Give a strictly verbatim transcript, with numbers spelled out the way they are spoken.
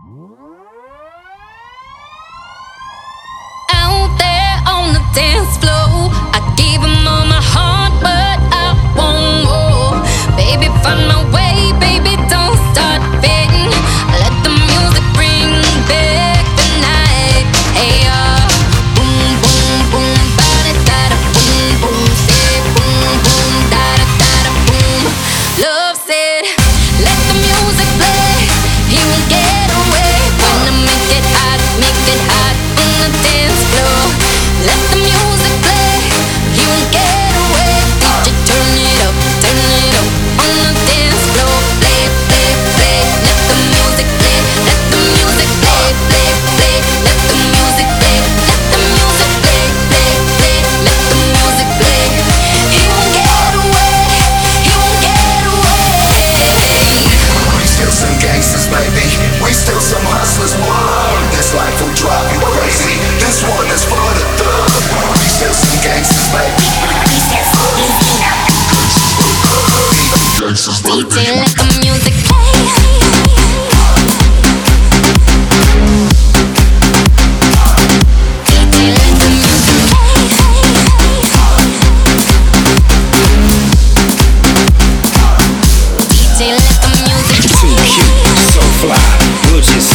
Out there on the dance floor, I gave him all my heart, but I want more. Baby, find my way, baby, don't start fading. Let the music bring back the night. Hey, uh, boom, boom, boom, ba-da-da-da, boom, boom, say boom, boom, da-da-da-da, boom. Love said, let the music play. He won't get away when I make it hot, make it hot on the dance floor. Let the music play. He won't get away. D J, turn it up, turn it up on the dance floor. Play, play, play. Let the music play. Let the music play, play, play. Let the music play. Let the music play, play, play. Let the music play. He won't get away. He won't get away. We still some gangsters, baby. We still some hustlers, whoa. This life will drive you crazy. This one is for the thug. We still some gangsters, baby. We still some gangsters, baby. D J, let the music play. D J, let the music play. D J, let the music Too play. cute, so fly. We'll just